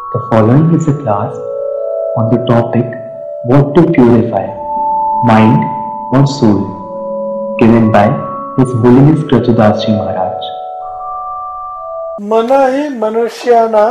The following is a class on the topic What to Purify, Mind or Soul, given by His Holiness Kratudas Ji Maharaj. मन ही मनुष्याणां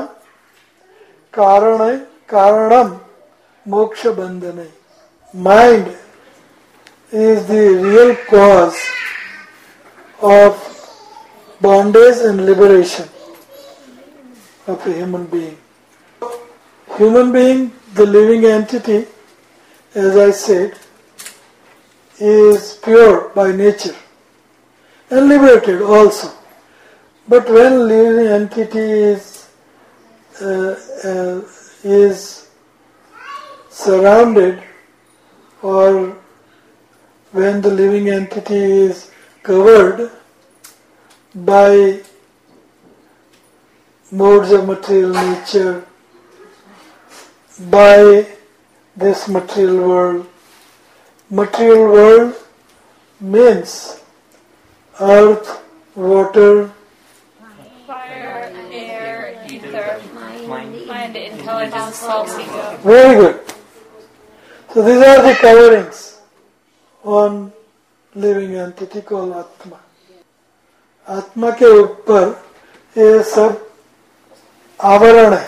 कारणम मोक्ष बंधने. Mind is the real cause of bondage and liberation of a human being. Human being, the living entity, as I said, is pure by nature and liberated also. But when living entity is surrounded, or when the living entity is covered by modes of material nature, by this material world. Material world means earth, water, fire, air, ether, mind, intelligence, self, ego. Very good. So these are the coverings on living entity called Atma. आत्मा के ऊपर ये सब आवरण है.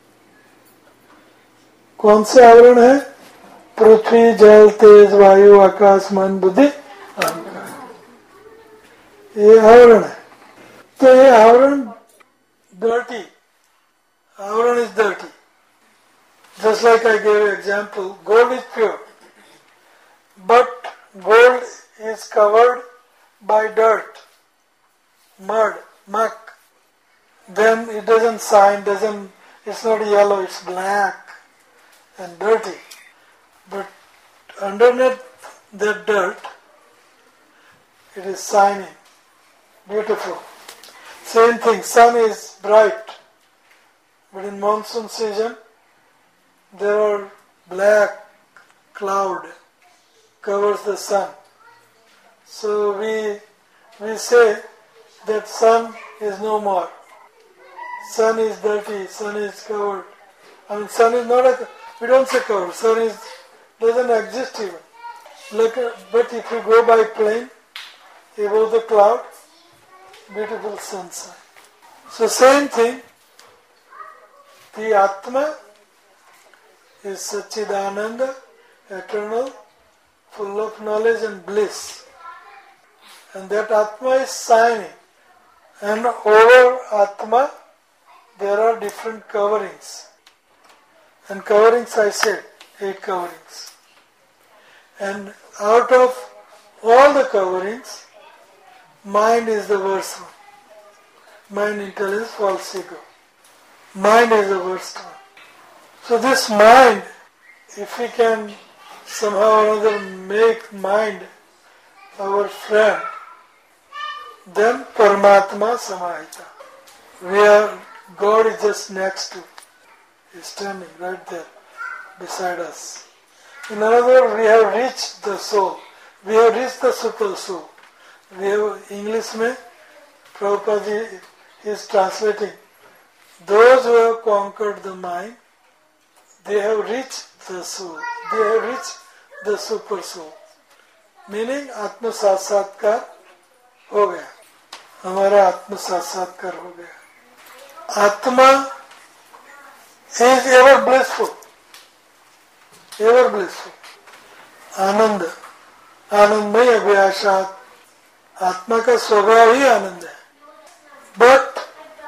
कौन से आवरण है? पृथ्वी, जल, तेज, वायु, आकाश, मन, बुद्धि, अहंकार. ये आवरण है. तो ये आवरण dirty. आवरण is dirty. Just like I gave example, gold is pure. But gold is covered by dirt, mud, muck. Then it doesn't shine, it's not yellow, it's black and dirty. But underneath the dirt, it is shining, beautiful. Same thing, sun is bright, but in monsoon season, there are black cloud covers the sun. So we say that sun is no more. Sun is dirty, sun is covered. I mean, sun is not we don't say covered, sun doesn't exist even. But if you go by plane, above the cloud, beautiful sunshine. So same thing, the Atma is Satchidananda, eternal, full of knowledge and bliss. And that Atma is shining. And over Atma, there are different coverings. And coverings, I said, 8 coverings. And out of all the coverings, mind is the worst one. Mind, intelligence, false ego. Mind is the worst one. So this mind, if we can somehow or other make mind our friend, then Paramatma Samahita. God is just next to, He is standing right there beside us. In other words, we have reached the soul. We have reached the super soul. We have English में Prabhupada is translating. Those who have conquered the mind, they have reached the soul. They have reached the super soul. Meaning आत्म साक्षात्कार हो गया. हमारा आत्म साक्षात्कार हो गया. Atma is ever blissful. Ever blissful. आनंद. आनंदमय अभिलाषात. आत्मा का स्वभाव ही आनंद है. But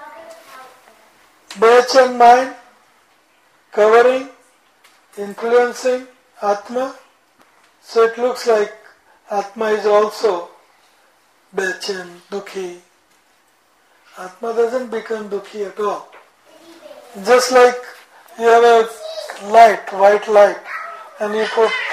batch and mind covering, influencing Atma, so it looks like Atma is also bechen, dukhi. Atma doesn't become dukhi at all. Just like you have a light, white light, and you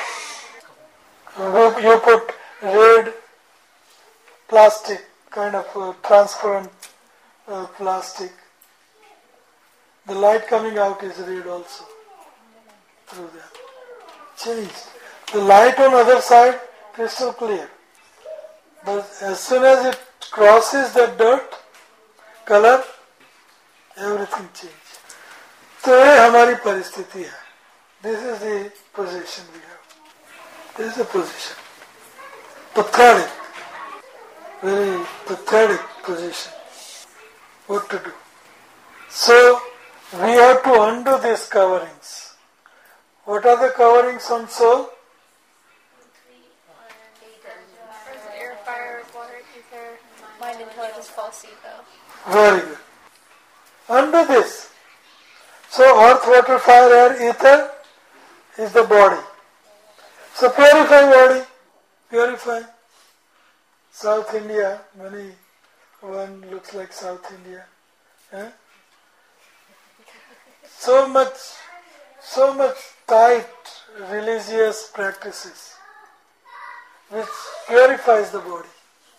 put red plastic, kind of transparent plastic. The light coming out is red also through that. Changed. The light on the other side, crystal clear. But as soon as it crosses the dirt, color, everything changes. तो ये परिस्थिति है. This is the position we have. This is the position. Pathetic. Very pathetic position. What to do? So, we have to undo these coverings. What are the coverings on soul? Air, fire, water, ether, mind, intelligence, false ego. Very good. Undo this. So, earth, water, fire, air, ether is the body. So, purify body. Purify. South India, one looks like South India. Eh? So much tight religious practices which purifies the body.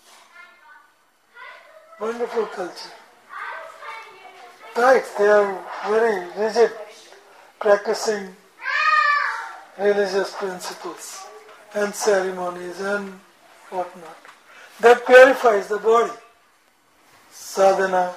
Wonderful culture. Tight, they are very rigid, practicing religious principles and ceremonies and whatnot. That purifies the body. Sadhana.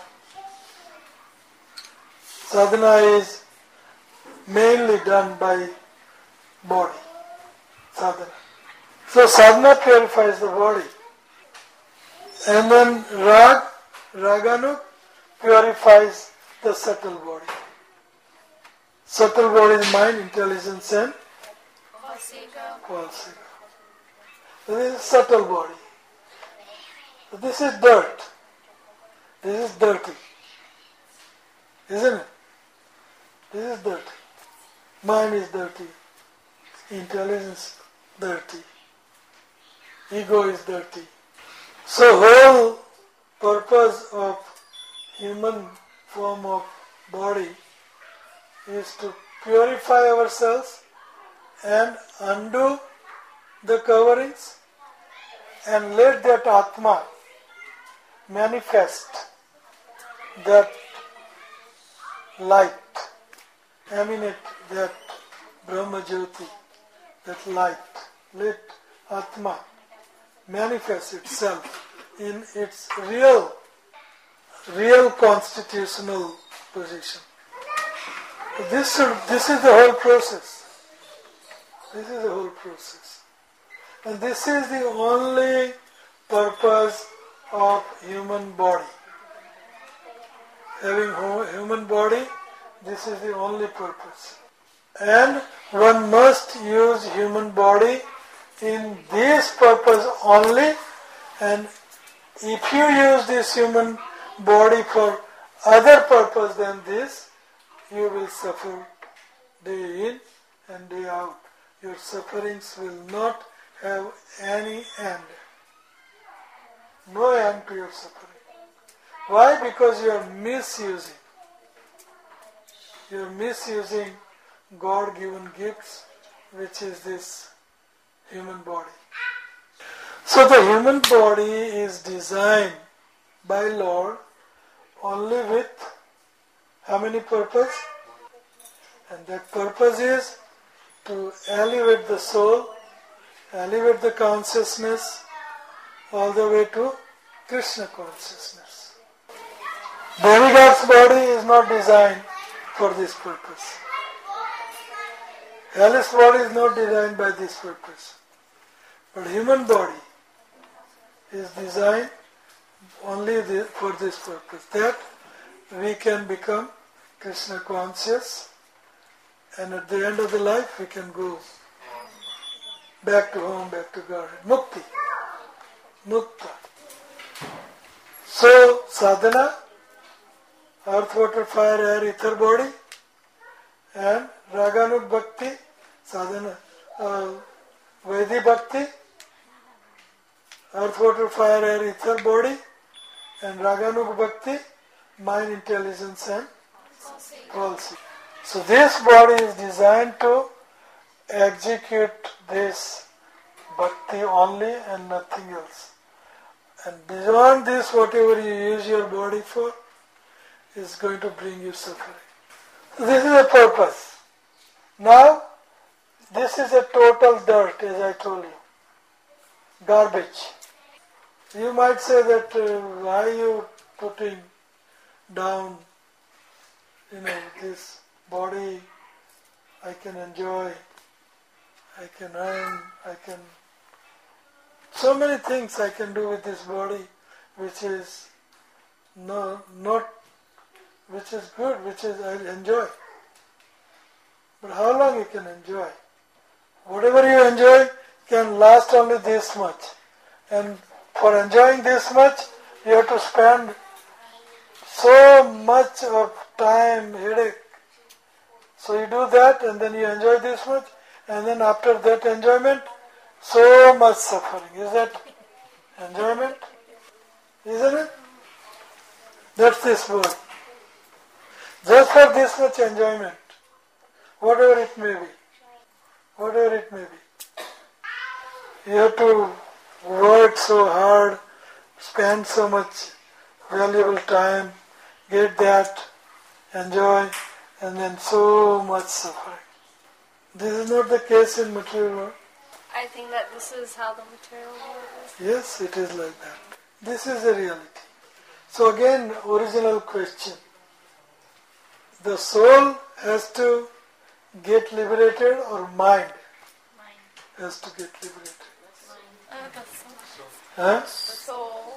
Sadhana is mainly done by body. Sadhana. So sadhana purifies the body. And then Raganuk purifies the subtle body. Subtle body is mind, intelligence and False ego. false ego. This is subtle body. This is dirt. This is dirty. Isn't it? This is dirty. Mind is dirty. Intelligence dirty. Ego is dirty. So whole purpose of human form of body is to purify ourselves and undo the coverings and let that Atma manifest that light, emanate that Brahma Jyoti, that light. Let Atma manifest itself in its real constitutional position. This is the whole process. This is the whole process. And this is the only purpose of human body. Having human body, this is the only purpose. And one must use human body in this purpose only, and if you use this human body for other purpose than this, you will suffer day in and day out. Your sufferings will not have any end. No end to your suffering. Why? Because you are misusing. You are misusing God-given gifts, which is this human body. So the human body is designed by Lord only with how many purpose? And that purpose is to elevate the soul, elevate the consciousness all the way to Krishna consciousness. Demigod's body is not designed for this purpose. Hellish body is not designed by this purpose. But human body is designed only for this purpose, that we can become Krishna conscious, and at the end of the life we can go back to home, back to God. Mukti. Mukta. So, sadhana, earth, water, fire, air, ether body, and Raganuk Bhakti, sadhana, Vaidhi Bhakti, earth, water, fire, air, ether body, and Raganuk Bhakti, mind, intelligence and false ego. So this body is designed to execute this bhakti only and nothing else. And beyond this, whatever you use your body for is going to bring you suffering. So this is the purpose. Now, this is a total dirt, as I told you. Garbage. You might say that why are you putting down, this body I can enjoy, I can earn, so many things I can do with this body, which is which is good, which is I enjoy. But how long you can enjoy? Whatever you enjoy can last only this much. And for enjoying this much, you have to spend so much of time, headache. So you do that and then you enjoy this much, and then after that enjoyment, so much suffering. Is that enjoyment? Isn't it? That's this word. Just for this much enjoyment, whatever it may be. Whatever it may be. You have to work so hard, spend so much valuable time, get that, enjoy, and then so much suffering. This is not the case in material world. I think that this is how the material world is. Yes, it is like that. This is the reality. So again, original question. The soul has to get liberated or mind has to get liberated? The soul. Huh? The soul.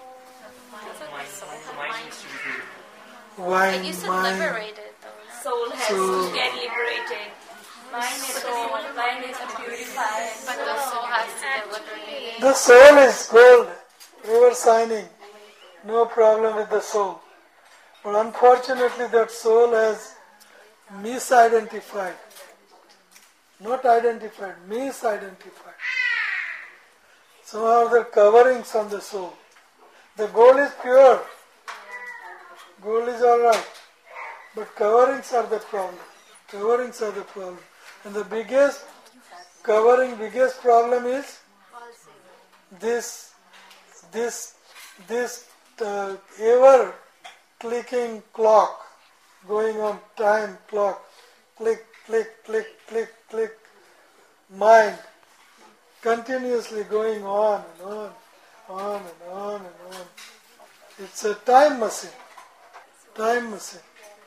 Mind, You said mind. liberated though. Soul has So- to get liberated. Mind is purified. But the soul has to get liberated. The soul is gold, river shining. No problem with the soul. But unfortunately that soul has misidentified. Not identified, misidentified. Somehow there are coverings on the soul. The gold is pure. Gold is alright. But coverings are the problem. Coverings are the problem. And the biggest problem is this ever clicking clock going on, time clock, click, click, click, click, click, mind continuously going on and on, on and on and on. It's a time machine. Time machine.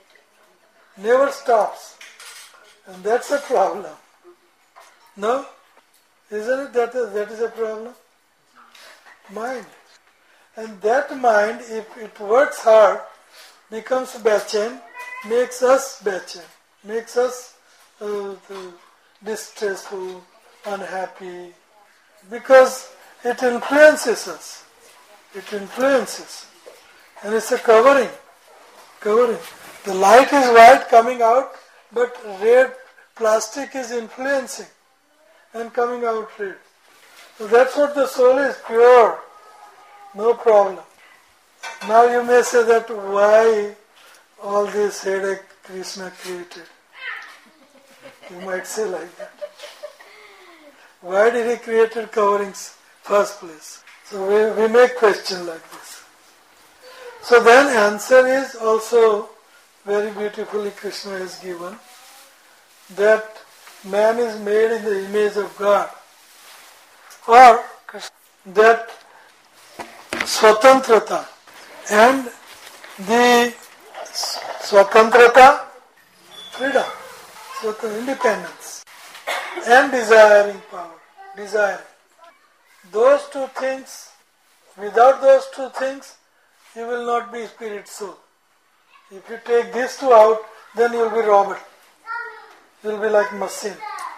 Never stops. And that's a problem. No? Isn't it that is a problem? Mind. And that mind, if it works hard, becomes bechain, makes us bechain, makes us distressful, unhappy, because it influences us. It influences. And it's a covering. The light is white coming out, but red plastic is influencing and coming out red. So that's what the soul is, pure. No problem. Now you may say that why all this headache Krishna created? You might say like that. Why did he create coverings first place? So we make question like this. So then answer is also very beautifully Krishna has given, that man is made in the image of God, or that swatantrata, and the swatantrata, freedom, independence, and desiring power, desiring. Those two things, without those two things, you will not be spirit soul. If you take these two out, then you will be Robert. You will be like machine.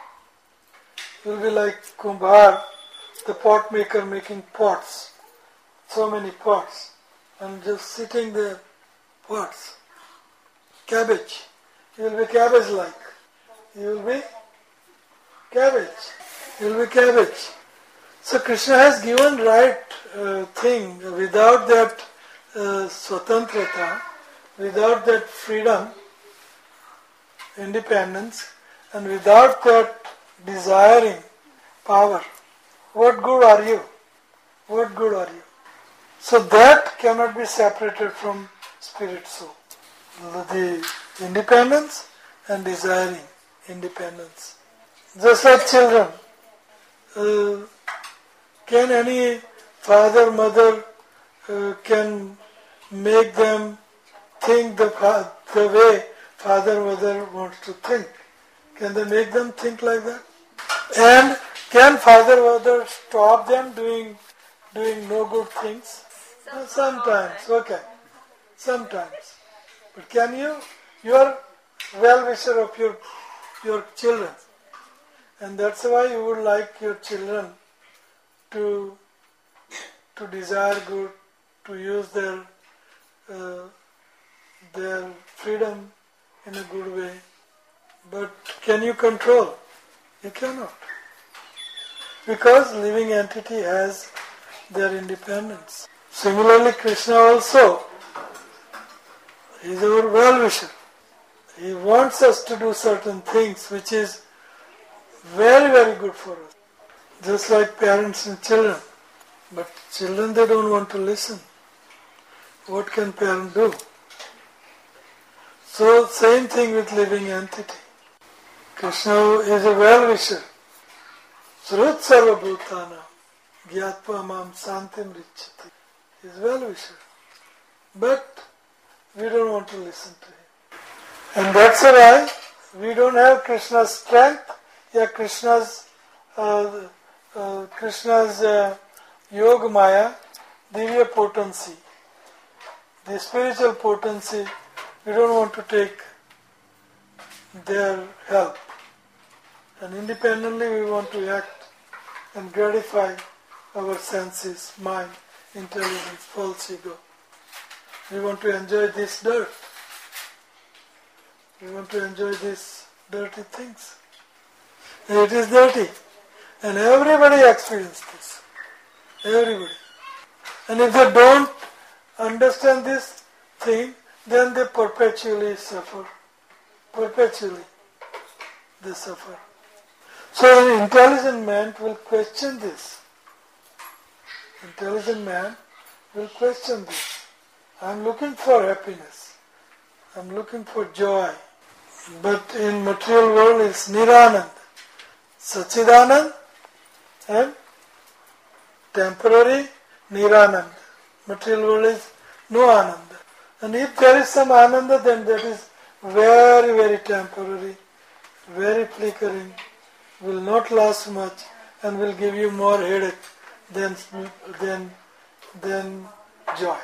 You will be like Kumbhar, the pot maker making pots. So many pots. And just sitting there, pots. Cabbage. You will be cabbage-like. You will be cabbage. You will be cabbage. So Krishna has given right thing. Without that swatantrata, without that freedom, independence, and without that desiring power, what good are you? What good are you? So that cannot be separated from spirit soul. The independence and desiring independence. Just like children. Can any father, mother can make them think the way father, mother wants to think? Can they make them think like that? And can Father or Mother stop them doing no good things? Sometimes, okay. Sometimes. But can you? You are well-wisher of your children. And that's why you would like your children to desire good, to use their freedom in a good way. But can you control? You cannot. Because living entity has their independence. Similarly, Krishna also is our well-wisher. He wants us to do certain things which is very, very good for us. Just like parents and children. But children, they don't want to listen. What can parents do? So, same thing with living entity. Krishna is a well-wisher. Srut sarva bhutana gyatva mam santim richati. He is well-wisher. But we don't want to listen to him. And that's why we don't have Krishna's strength, or Krishna's Yoga Maya, Divya potency, the spiritual potency. We don't want to take their help. And independently we want to act and gratify our senses, mind, intelligence, false ego. We want to enjoy this dirt. We want to enjoy these dirty things. And it is dirty. And everybody experiences this. Everybody. And if they don't understand this thing, then they perpetually suffer. Perpetually they suffer. So an intelligent man will question this. Intelligent man will question this. I am looking for happiness. I am looking for joy. But in material world it's Niranand, Sachidanand and temporary Niranand. Material world is no Ananda. And if there is some Ananda, then that is very, very temporary, very flickering, will not last much and will give you more headache than joy.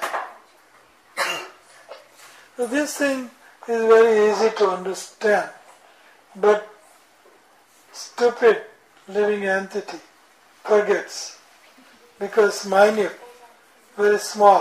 So this thing is very easy to understand, but stupid living entity forgets, because minute, very small,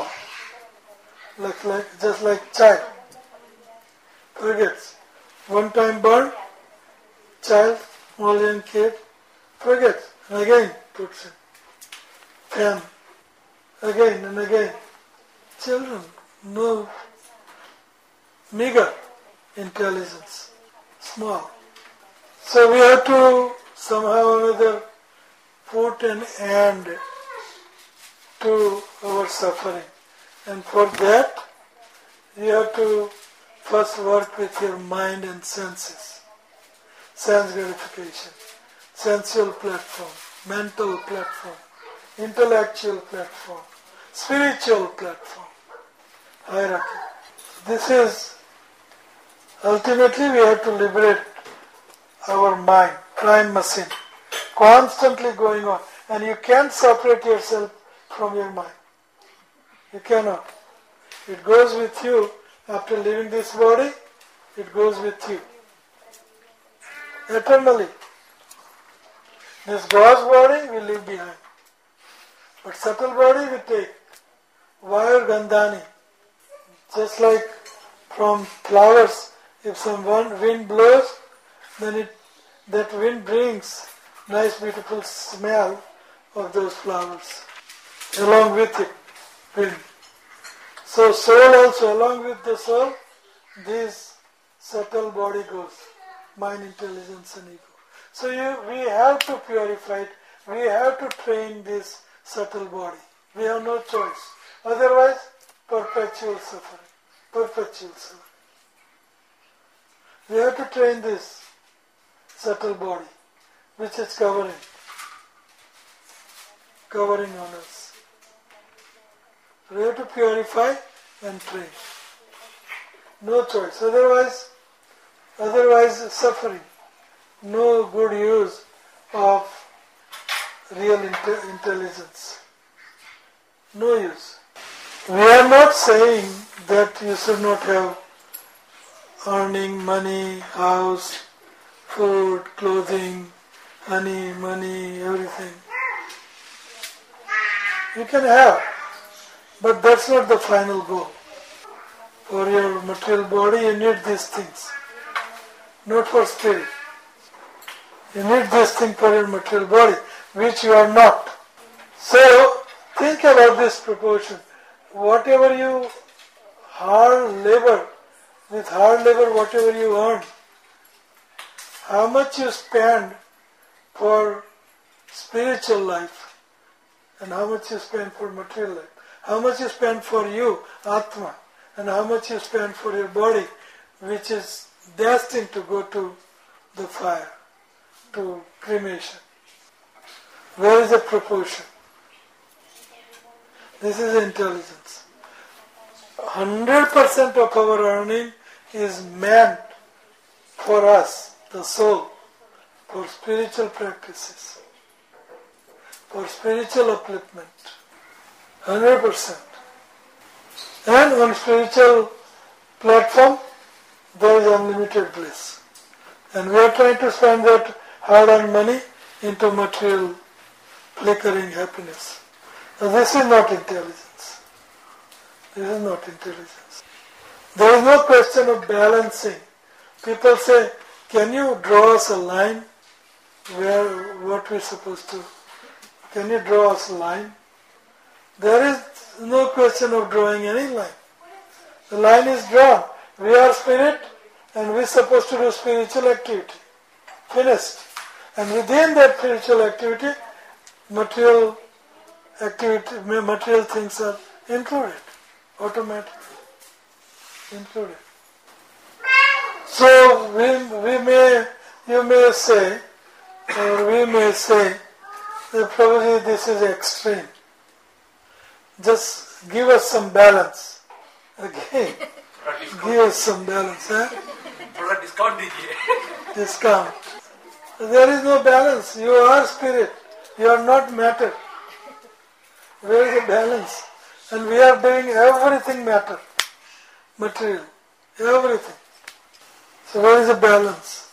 just like child, forgets. One time born, child, small young kid, forgets, and again puts in. Fan, again and again. Children, no, meager intelligence, small. So we have to somehow or other put an end to our suffering. And for that, you have to first work with your mind and senses. Sense gratification, sensual platform, mental platform, intellectual platform, spiritual platform, hierarchy. This is, ultimately we have to liberate our mind, time machine, constantly going on. And you can't separate yourself from your mind. You cannot. It goes with you. After leaving this body, it goes with you. Eternally. This gross body we leave behind. But subtle body we take. Vayu Gandhani. Just like from flowers, if some wind blows, then that wind brings nice beautiful smell of those flowers. Along with it, wind. So soul also, along with the soul, this subtle body goes. Mind, intelligence and ego. So we have to purify it. We have to train this subtle body. We have no choice. Otherwise, perpetual suffering. Perpetual suffering. We have to train this subtle body, which is covering on us. We have to purify and train. No choice. Otherwise suffering. no good use of real intelligence. No use. We are not saying that you should not have earning, money, house, food, clothing, honey, money, everything. You can have, but that's not the final goal. For your material body, you need these things, not for spirit. You need this thing for your material body, which you are not. So, think about this proportion. Whatever you with hard labor, whatever you earn, how much you spend for spiritual life, and how much you spend for material life, how much you spend for you, Atma, and how much you spend for your body, which is destined to go to the fire, to cremation. Where is the proportion? This is intelligence. 100% of our earning is meant for us, the soul, for spiritual practices, for spiritual upliftment. 100%. And on spiritual platform, there is unlimited bliss. And we are trying to spend that hard-earned money into material flickering happiness. Now this is not intelligence. This is not intelligence. There is no question of balancing. People say, can you draw us a line where what we're supposed to? Can you draw us a line? There is no question of drawing any line. The line is drawn. We are spirit and we're supposed to do spiritual activity. Finished. And within that spiritual activity, material things are included, automatically included. So you may say, or we may say, that probably this is extreme. Just give us some balance. Again, give us some balance. थोड़ा discount दीजिए. Discount. There is no balance. You are spirit. You are not matter. Where is the balance? And we are doing everything matter. Material. Everything. So where is the balance?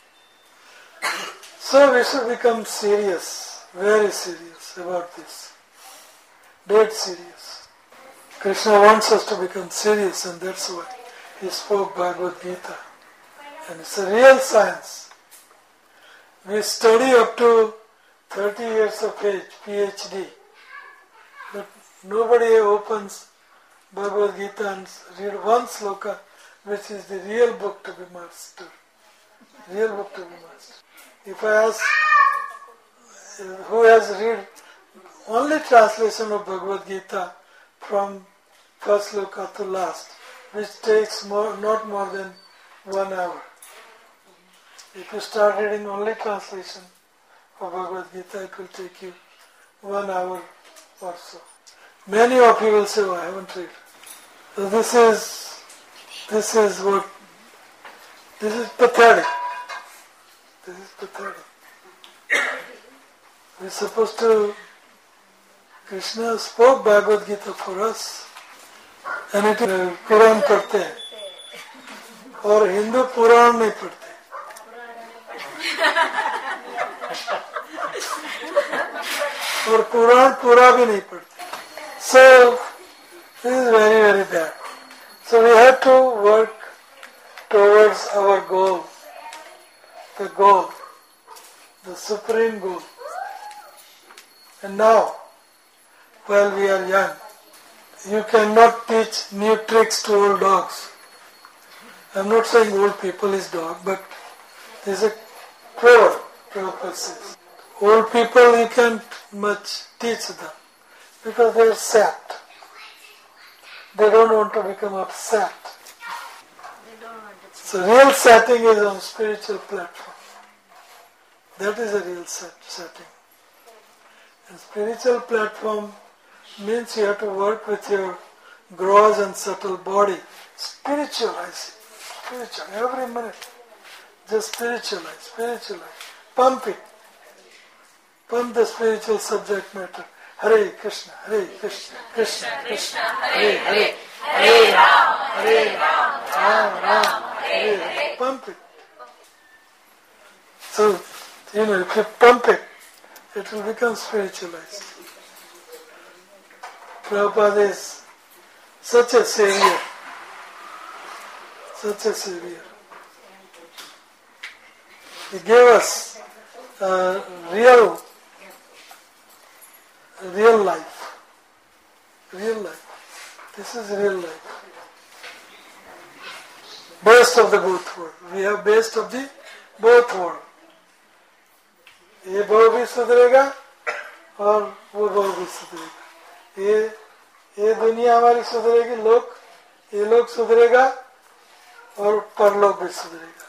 So we should become serious. Very serious about this. Dead serious. Krishna wants us to become serious, and that's why he spoke Bhagavad Gita. And it's a real science. We study up to 30 years of age, PhD. But nobody opens Bhagavad Gita and read one sloka, which is the real book to be mastered. Real book to be mastered. If I ask who has read only translation of Bhagavad Gita from first sloka to last, which takes not more than 1 hour. If you start reading only translation of Bhagavad Gita, it will take you 1 hour or so. Many of you will say, oh, I haven't read. So this is pathetic. This is pathetic. We're supposed to, Krishna spoke Bhagavad Gita for us. And it is Puran पढ़ते हैं और हिंदू पुराण नहीं पढ़ते. और पुराण पूरा भी नहीं पढ़ते. So this is very, very bad. So we have to work towards our goal, the supreme goal. And now, while we are young, you cannot teach new tricks to old dogs. I'm not saying old people is dog, but there's a proverb says. Old people you can't much teach them because they're sad. They don't want to become upset. So real setting is on spiritual platform. That is a real setting. And spiritual platform means you have to work with your gross and subtle body. Spiritualize it. Spiritual. Every minute. Just spiritualize. Pump it. Pump the spiritual subject matter. Hare Krishna, Krishna Krishna, Hare Hare, Hare Ram, Ram, Hare Hare. Pump it. So, if you pump it, it will become spiritualized. Prabhupada is such a savior. He gave us real life. This is real life. Best of the both world. We have best of the both world. ये भाव भी सुधरेगा और वो भाव भी सुधरेगा. ये दुनिया हमारी सुधरेगी, ये लोग सुधरेगा और परलोक भी सुधरेगा.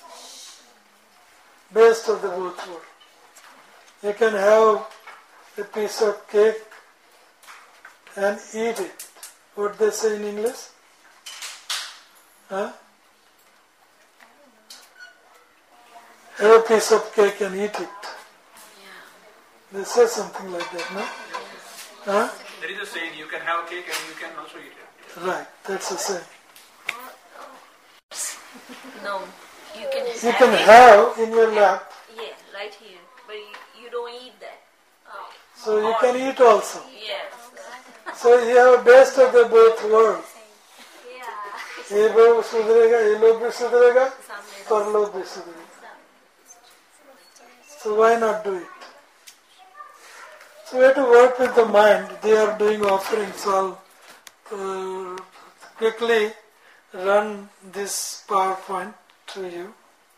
Best of the both world. You can have a piece of cake and eat it. What they say in English? Huh? Have a piece of cake and eat it. They say something like that, no? Huh? There is a saying, you can have cake and you can also eat it. Right, that's a saying. No, you can You can have in your lap, yeah, right here, but you don't eat that. so you can eat also. Yes. So you have best of the both worlds. Yeah. ये लोग सुधरेगा, ये लोग भी सुधरेगा, परलोक भी सुधरेगा. So why not do it? So we have to work with the mind. They are doing offerings. So I'll quickly run this PowerPoint to you.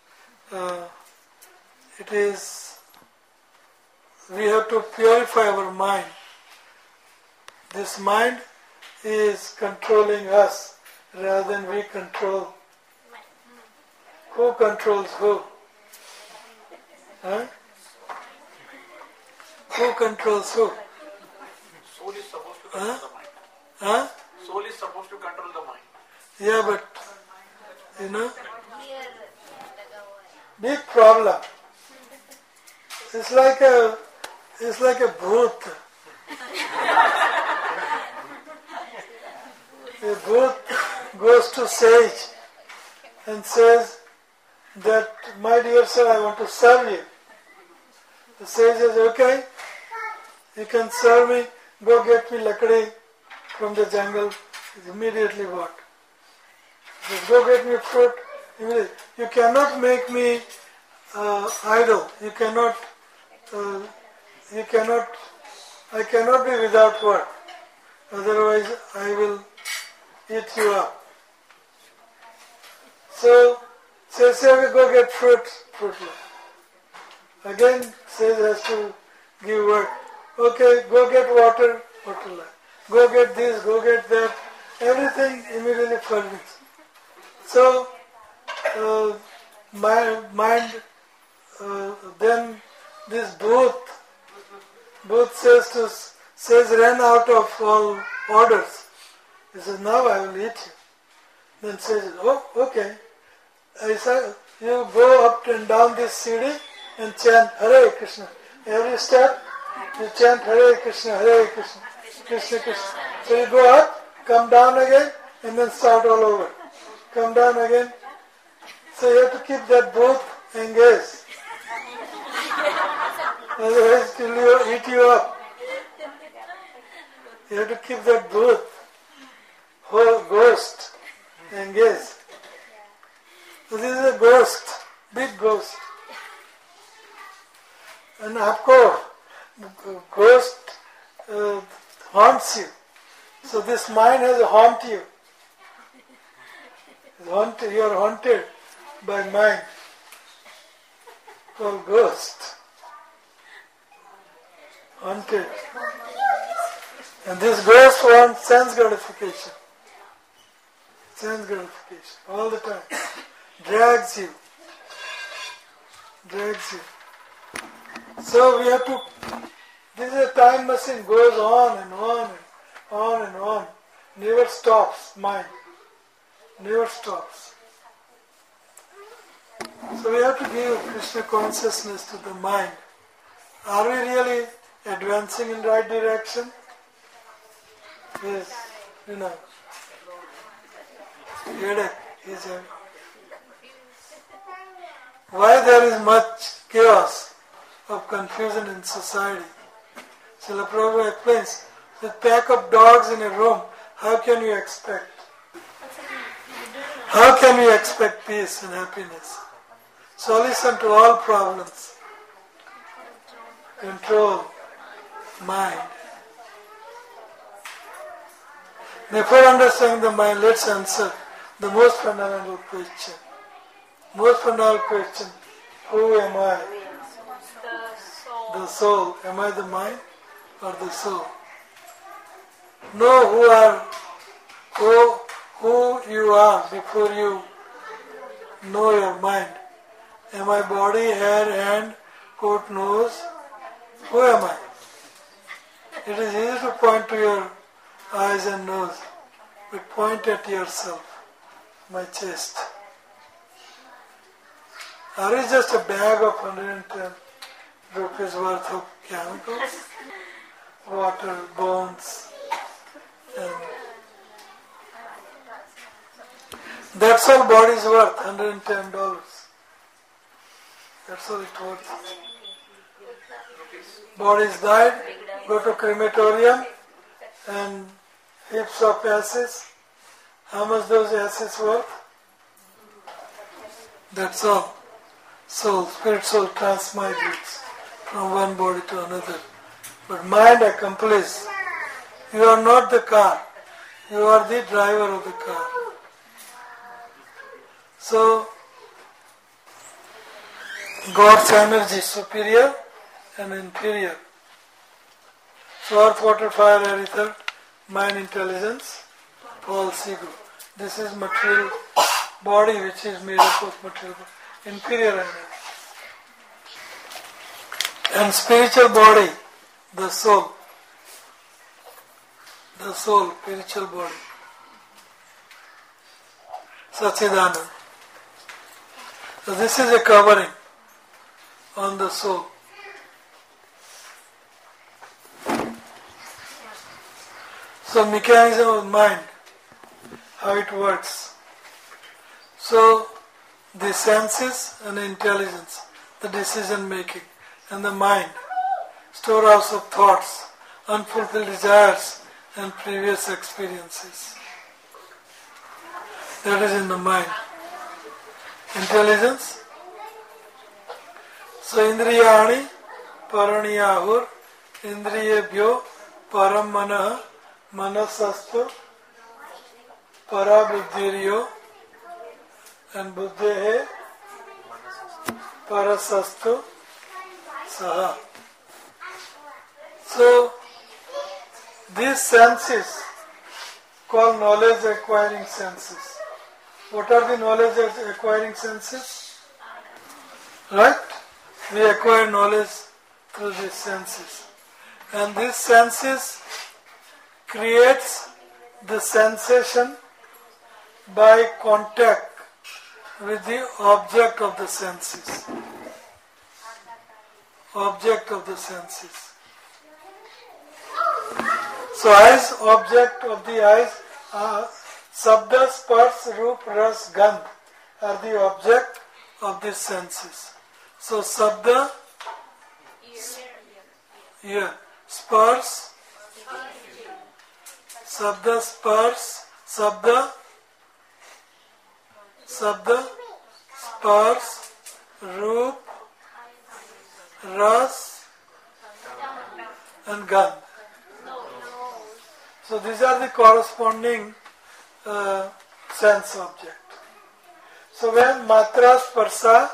It is, we have to purify our mind. This mind is controlling us rather than we control. Who controls who? Huh? Who controls who? Soul is supposed to control the mind. Huh? Soul is supposed to control the mind. Yeah, but big problem. It's like a bhoot. A bhoot goes to sage and says that, my dear sir, I want to serve you. The sage says, okay, you can serve me, go get me lakdi from the jungle. It's immediately bought. Just go get me fruit. Immediately. You cannot make me idle. I cannot be without work. Otherwise I will eat you up. So, says, go get fruit. Again, says has to give work. Okay, go get water. Go get this, go get that. Everything immediately furnished. So, my mind, then this booth says ran out of all orders. He says, now I will eat you. Then says, oh, okay. I said, you go up and down this CD and chant Hare Krishna. Every step you chant Hare Krishna, Krishna Krishna. So you go up, come down again, and then start all over. Come down again. So you have to keep that booth engaged. Otherwise it will eat you up. You have to keep that booth, whole ghost, engaged. So this is a ghost, big ghost. And आपको ghost haunts you. So this mind has haunt you. You are haunted by mind called ghost. Haunted. And this ghost wants sense gratification. All the time. Drags you. So we have to, this is a time machine, goes on and on. Never stops, mind. Never stops. So we have to give Krishna consciousness to the mind. Are we really advancing in right direction? Yes, headache is having. Why there is much chaos of confusion in society? Srila Prabhupada explains, with pack of dogs in a room, how can you expect peace and happiness? Solution to all problems. Control mind. Before understanding the mind, let's answer the most fundamental question. Most fundamental question, who am I? The soul. Am I the mind or the soul? Know who you are before you know your mind. Am I body, hair, hand, coat, nose? Who am I? It is easy to point to your eyes and nose, but point at yourself, my chest. Are you just a bag of 110 rupees worth of chemicals, water, bones, and that's all body's worth, $110. That's all it's worth. Bodies died, go to crematorium and heaps of ashes. How much those ashes worth? That's all. Soul, spirit soul transmigrates from one body to another. But mind accomplishes. You are not the car. You are the driver of the car. So, God's energy, superior and inferior. So, earth, water, fire, air, ether, mind, intelligence, false ego. This is material body which is made up of material body. Inferior energy. And spiritual body, the soul, spiritual body, Satchidananda. So this is a covering on the soul. So mechanism of mind, how it works. So the senses and the intelligence, the decision making, and the mind, storehouse of thoughts, unfulfilled desires and previous experiences. That is in the mind. Intelligence. So indriyani paraniyahur indriyebhyo param manah manasastu parabuddhiryo and buddhehe parasastu saha. So these senses called knowledge acquiring senses. What are the knowledge acquiring senses? Right? We acquire knowledge through these senses. And these senses creates the sensation by contact with the object of the senses. Object of the senses. So eyes, object of the eyes are Sabda, Spars, Roop, Ras, Gandh are the object of these senses. So Sabda, Spars, Sabda, Spars, Sabda, Spars, Roop, Ras, and Gandh. So these are the corresponding sense object. So when Matra, Sparsa,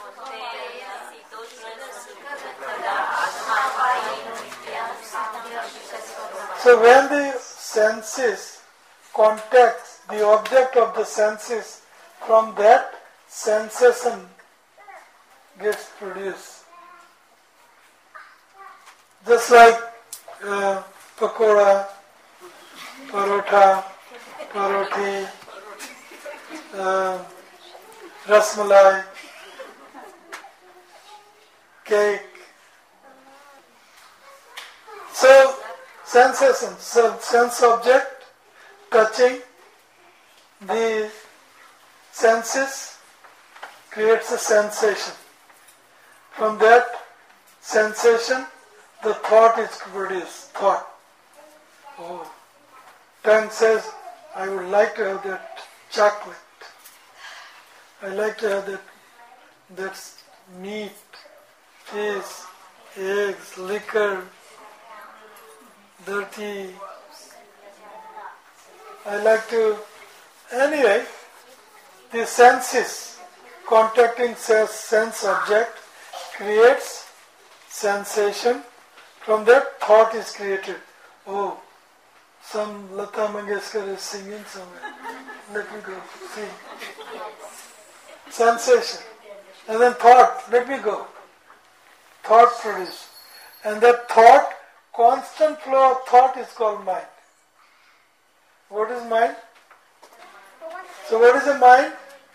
so when the senses contact the object of the senses, from that sensation gets produced. Just like pakoda, parotha, paroti, rasmalai, cake. So, sensation, so sense object touching the senses creates a sensation. From that sensation, the thought is produced. Thought. Oh, tongue says, I would like to have that chocolate. I like to have that meat, fish, eggs, liquor, dirty. I like to. Anyway, the senses contacting sense object creates sensation. From that, thought is created. Oh, some Lata Mangeshkar is singing somewhere. Let me go see. Sensation. And then thought, let me go. Thought produced. And that thought, constant flow of thought is called mind. What is mind? So what is a mind?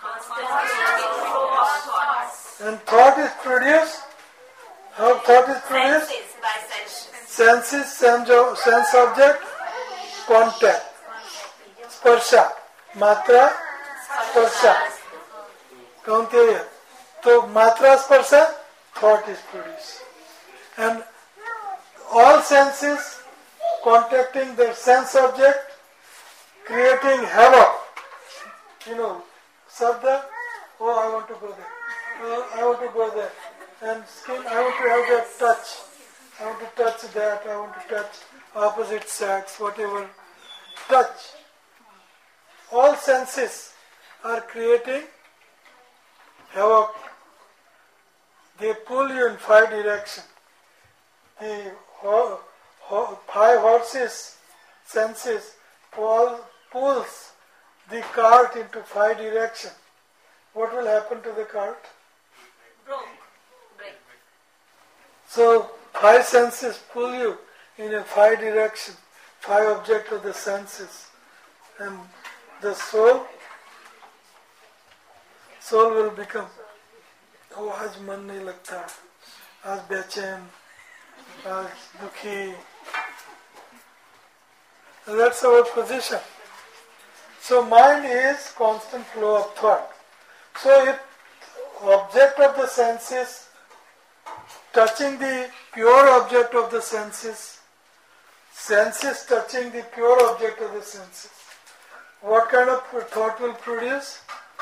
And thought is produced. How thought is produced? Senses, sense object, contact, sparsha, matra, sparsha. Count here. So matra, sparsha, thought is produced. And all senses contacting the sense object, creating havoc. You know, sabda, oh I want to go there. Oh, I want to go there. And skin, I want to have that touch. I want to touch that. I want to touch opposite sex, whatever. Touch. All senses are creating havoc. They pull you in 5 directions. The 5 horses senses pulls the cart into 5 directions. What will happen to the cart? Break. So 5 senses pull you in a 5 direction, 5 objects of the senses. And the soul will become, oh आज मन नहीं लगता, आज बेचैन, आज दुखी. And that's our position. So mind is constant flow of thought. So if object of the senses touching the pure object of the senses, senses touching the pure object of the senses, what kind of thought will produce?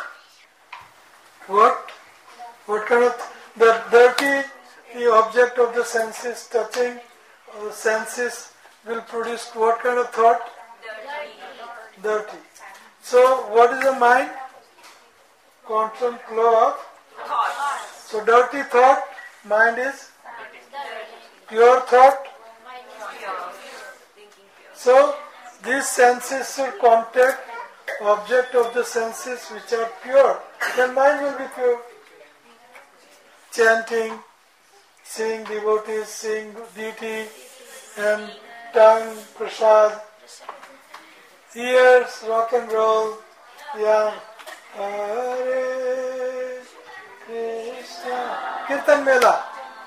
What kind of, the dirty, the object of the senses touching the senses will produce what kind of thought? Dirty. So what is the mind? Constant flow of Thought. So dirty thought, mind is pure thought. So these senses should contact object of the senses which are pure. Then mind will be pure. Chanting, seeing devotees, seeing deity, and tongue, prasad, ears, rock and roll, yeah. Hare Krishna. Kirtan Mela.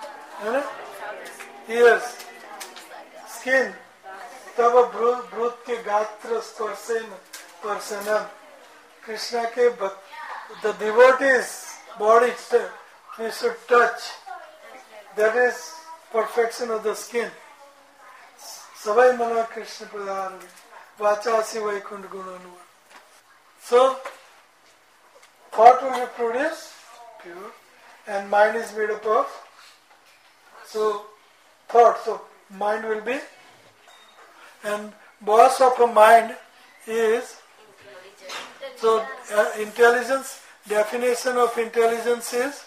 Ears, skin. तब भ्रूत के गात्र स्पर्शन पर्सनम. Krishna के the devotees body we should touch. That is perfection of the skin. Savai mana Krishna pradhar vachasi vaikund gunanu. So thought will be produced pure, and mind is made up of. So thought. So mind will be. And boss of a mind is, so intelligence, definition of intelligence is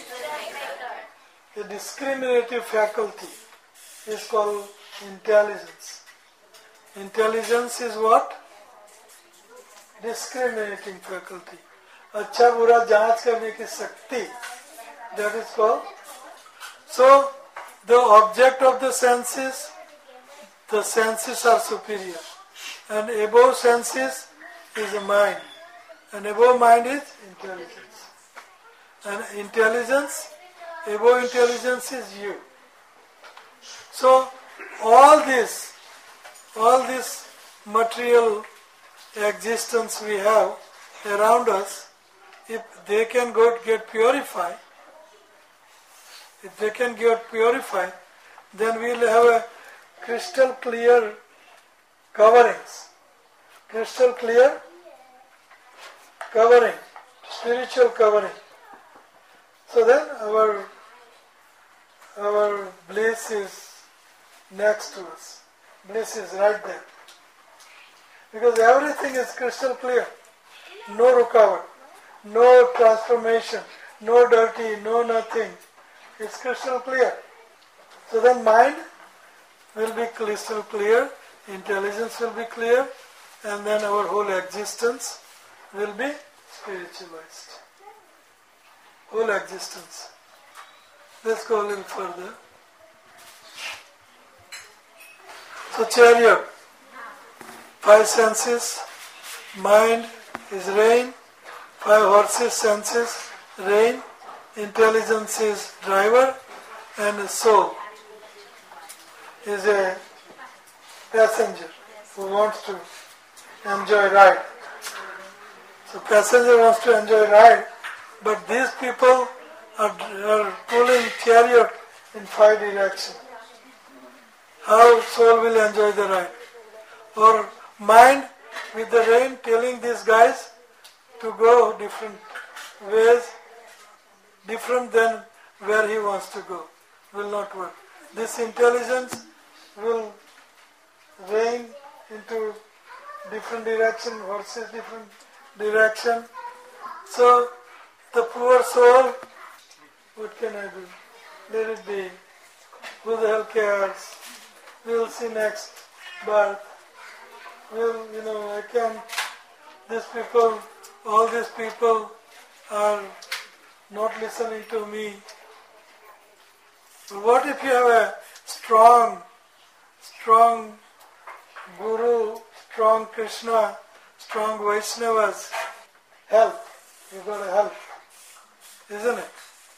a discriminative faculty is called intelligence. Intelligence is what? Discriminating faculty. अच्छा बुरा जांच करने की शक्ति. That is called. So the object of the senses are superior, and above senses is a mind, and above mind is intelligence. And intelligence Above intelligence is you. So all this material existence we have around us, if they can get purified, then we will have a crystal clear coverings. Crystal clear covering, spiritual covering. So then our bliss is next to us. Bliss is right there. Because everything is crystal clear. No recover, no transformation, no dirty, no nothing. It's crystal clear. So then mind will be crystal clear, intelligence will be clear, and then our whole existence will be spiritualized. Whole existence. Let's go a little further. So chariot, 5 senses, mind is rain, 5 horses, senses, rain, intelligence is driver, and soul is a passenger who wants to enjoy ride. So passenger wants to enjoy ride, but these people are pulling chariot in 5 directions. How soul will enjoy the ride? Or mind with the rain telling these guys to go different ways, different than where he wants to go, will not work. This intelligence will rain into different direction, horses different direction. So the poor soul, what can I do? Let it be. Who the hell cares? We'll see next birth. I can't. All these people are not listening to me. But what if you have a strong Guru, strong Krishna, strong Vaishnavas? Help. You've got to help. Isn't it?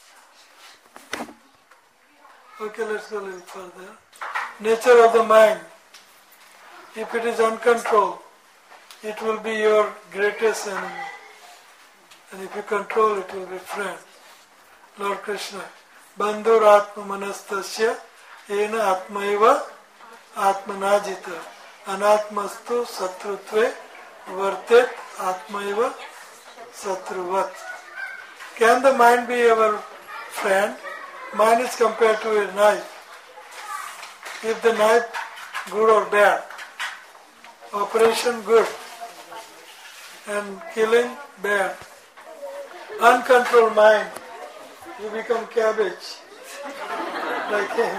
Okay, let's go a little further. Nature of the mind. If it is uncontrolled, it will be your greatest enemy. And if you control, it will be friend. Lord Krishna. Bandhur atma manastasya ena atmaiva atmanajita anatmastu satrutve vartet atmaiva satruvat. Can the mind be our friend? Mind is compared to a knife. If the knife good or bad, operation good and killing bad. Uncontrolled mind, you become cabbage like him.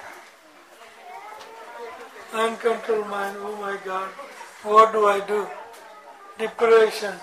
Uncontrolled mind, oh my God, what do I do? Depression,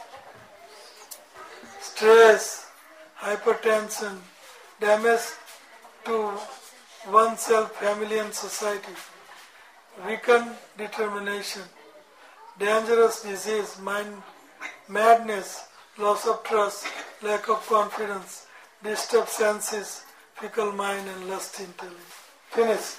stress, hypertension, damage to oneself, family and society, weakened determination, dangerous disease, mind, madness, loss of trust, lack of confidence, disturbed senses, fickle mind and lust intelligence. Finished.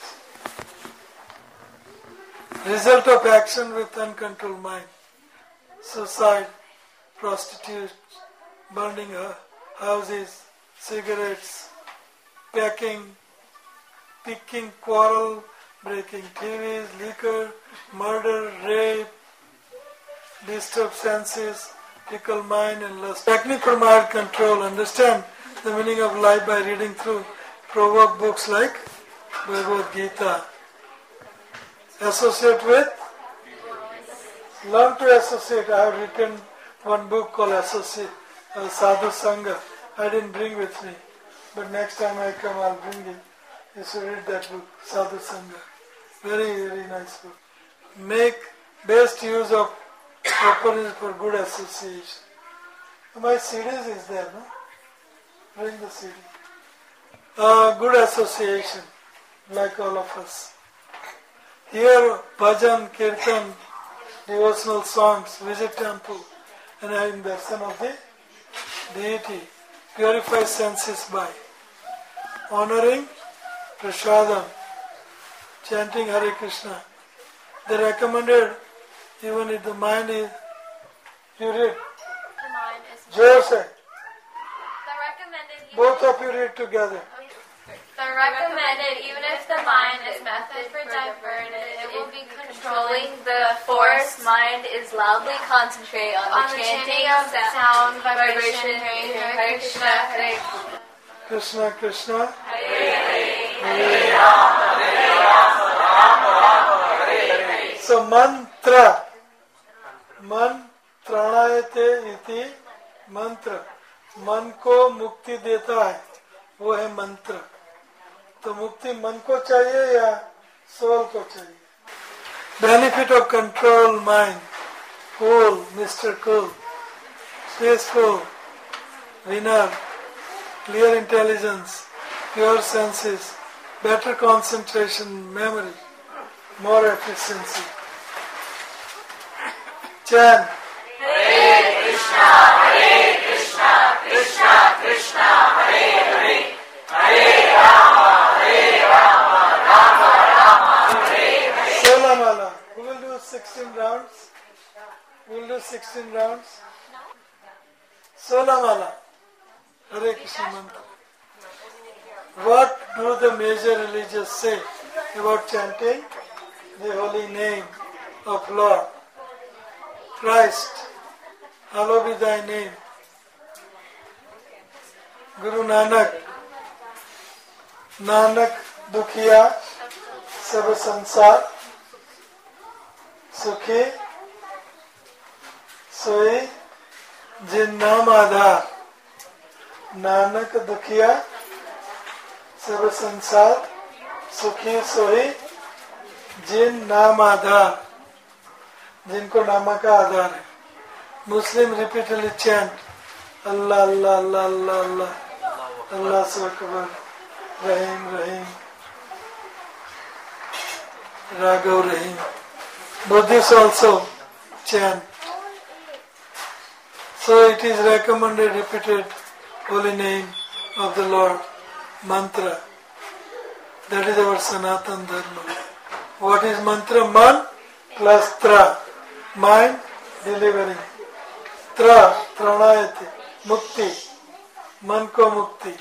Result of action with uncontrolled mind. Suicide, prostitutes, burning houses, cigarettes, picking quarrel, breaking TVs, liquor, murder, rape, disturbed senses, fickle mind and lust. Technique for mind control. Understand the meaning of life by reading through proverb books like Bhagavad Gita. Associate with? Learn to associate. I have written one book called Associate, Sadhu Sangha. I didn't bring with me, but next time I come I'll bring it. You should read that book, Sadhu Sangha. Very, very nice book. Make best use of opportunity for good association. My CDs is there, no? Bring the CD. Good association, like all of us. Hear bhajan, kirtan, devotional songs, visit temple, and having darshan of the deity. Purify senses by honoring prasadam, chanting Hare Krishna. They recommended, even if the mind is, you read, The mind is Jose, the recommended. both of you read together. The recommended, even if the mind is method for diverted, it will be controlling the force. Mind is loudly concentrate on On the chanting of sound, vibration, Hare Krishna, Hare Krishna Krishna, so mantra, mantrayate iti mantra, मन को मुक्ति देता है, वो है मंत्र. तो मुक्ति मन को चाहिए या सोल को चाहिए? Benefit of control mind, cool, Mr. Cool, peaceful, winner, clear intelligence, pure senses, better concentration, memory, more efficiency. Chant. Solamala. Who will do 16 rounds? Who will do 16 rounds? Solamala. Hare Krishna mantra. What do the major religions say about chanting the holy name of Lord? Christ, hallowed be thy name. Guru Nanak, Nanak Dukhiya, Sab Sansar, Sukhi, Soi, Jin Naam Aadhar. Nanak Dukhiya, Sab Sansar, Sukhi, Soi, Jin Naam Aadhar. जिनको नामा का आधार है. Muslim repeatedly chant Allah, Allah, Allah, Allah, Allah, Allah Akbar, Rahim, Rahim, Raghav, Rahim. Buddhists also chant. So it is recommended repeated holy name of the Lord, mantra. That is our Sanatan Dharma. What is mantra? Man plus tra. Mind delivering. Tra, pranayati, mukti, man ko mukti.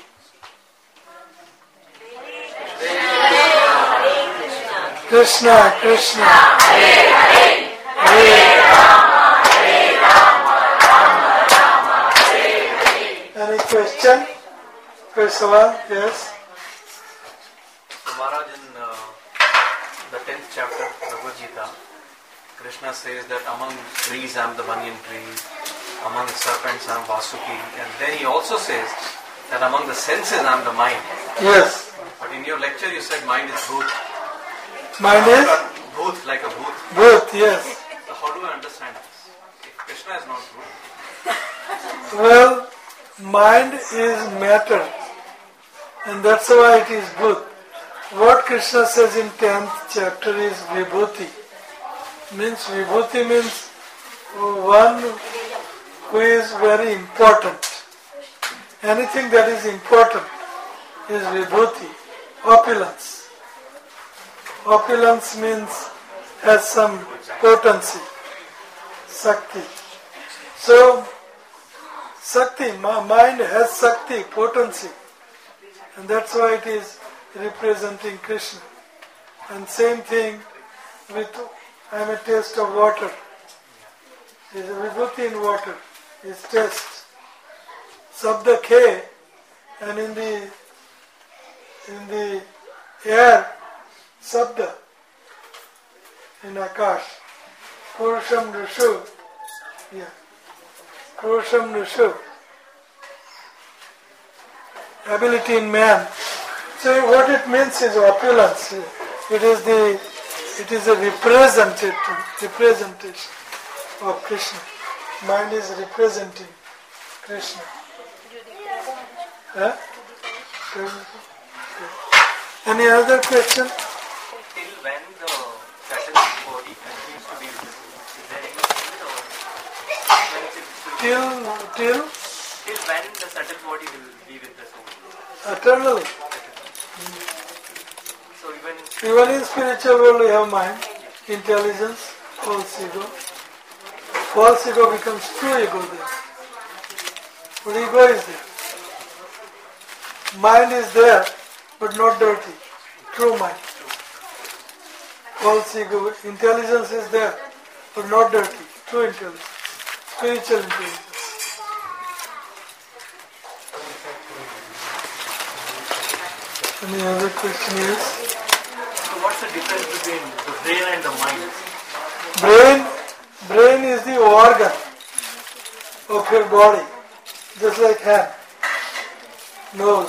Krishna, Krishna, Hare Hare, Hare Rama, Hare Rama, Rama Rama, Hare Hare. Any question? First one, yes. Maharaj, in the 10th chapter of Bhagavad Gita, Krishna says that among trees I am the banyan tree, among serpents I am Vasuki, and then he also says that among the senses I am the mind. Yes. But in your lecture you said mind is bhoot. Mind is? Bhoot, like a bhoot. Bhoot, yes. So how do I understand this? If Krishna is not bhoot. Well, mind is matter, and that's why it is bhoot. What Krishna says in 10th chapter is vibhuti. Means vibhuti means one who is very important. Anything that is important is vibhuti, opulence. Opulence means has some potency, sakti. So, sakti, mind has sakti, potency, and that's why it is representing Krishna. And same thing with I am a taste of water. Is a vibhuti in water. Is taste. Sabda K, and in the air, Sabda. In Akash. Purusham Nushu. Yeah. Purusham Nushu. Ability in man. So what it means is opulence. It is a representation of Krishna. Mind is representing Krishna. Huh? Any other question? Till when the subtle body continues to be visible? Is there any limit or when it will Till Till when the subtle body will be with the soul? eternally. Even in spiritual world we have mind, intelligence, false ego. False ego becomes true ego there. But ego is there. Mind is there, but not dirty. True mind. False ego, intelligence is there, but not dirty. True intelligence. Spiritual intelligence. Any other question is? So what's the difference between the brain and the mind? Brain is the organ of your body, just like hand, nose.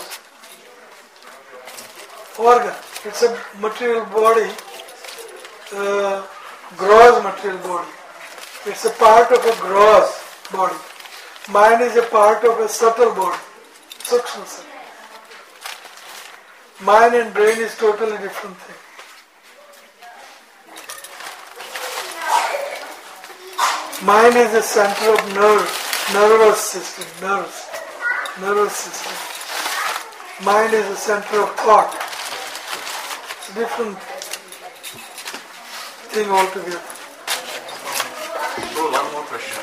Organ. It's a material body, gross material body. It's a part of a gross body. Mind is a part of a subtle body, sukshma set. Mind and brain is totally different thing. Mind is the center of nervous system, nervous system. Mind is the center of thought. It's a different thing altogether. So one more question.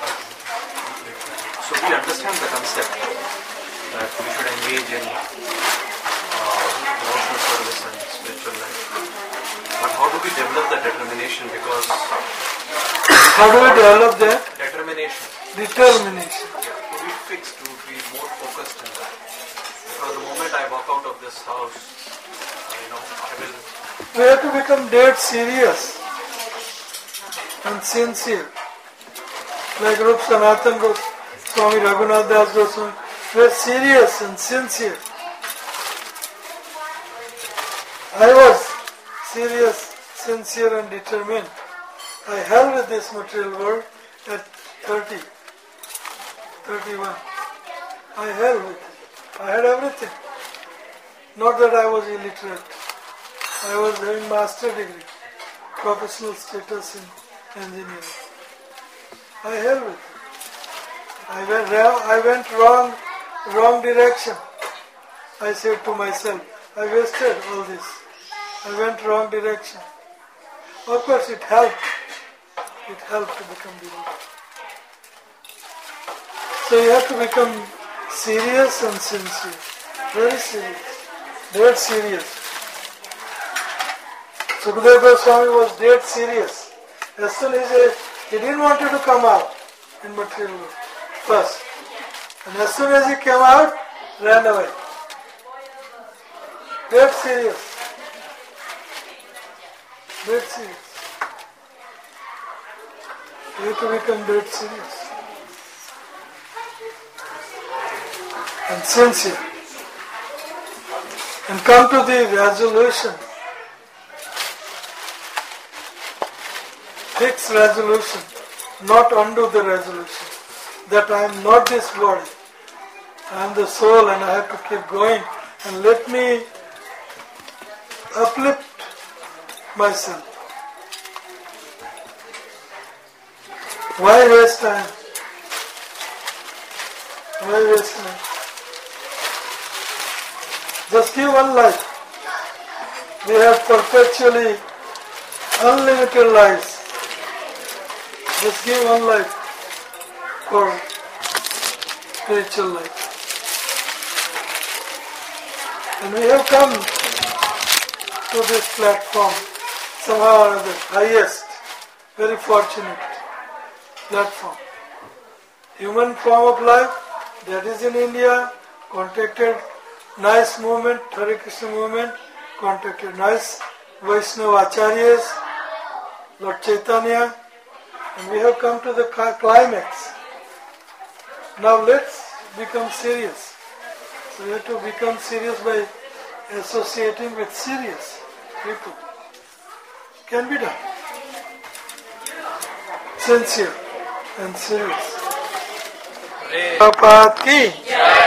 So we understand the concept that we should engage in devotional service and spiritual life. But how do we develop the determination? Because how do we develop that? Determination. Determination. Yeah, to be fixed, to be more focused in that. Because the moment I walk out of this house, I will. We have to become dead serious and sincere. Like Rup Sanatan Swami Raghunath Das Goswami, we are serious and sincere. I was serious, sincere and determined. I held with this material world at 30, 31. I held with it. I had everything. Not that I was illiterate. I was having master degree, professional status in engineering. I held with it. I went wrong direction. I said to myself, I wasted all this. I went wrong direction. Of course it helped. It helped to become devout. So you have to become serious and sincere. Very serious. Dead serious. Sukadeva Goswami was dead serious. As soon as he didn't want you to come out in material world first. And as soon as he came out, ran away. Dead serious. Dead serious. You have to become dead serious. And sincere. And come to the resolution. Fix resolution. Not undo the resolution. That I am not this body. I am the soul and I have to keep going. And let me uplift myself. Why waste time? Why waste time? Just give one life. We have perpetually unlimited lives. Just give one life for spiritual life. And we have come to this platform somehow or other, highest, very fortunate platform. Human form of life, that is in India, contacted nice movement, Hare Krishna movement, contacted nice Vaishnava Acharyas, Lord Chaitanya, and we have come to the climax. Now let's become serious. So we have to become serious by associating with serious people. Can be done. Sincere and serious. Prabhupada ki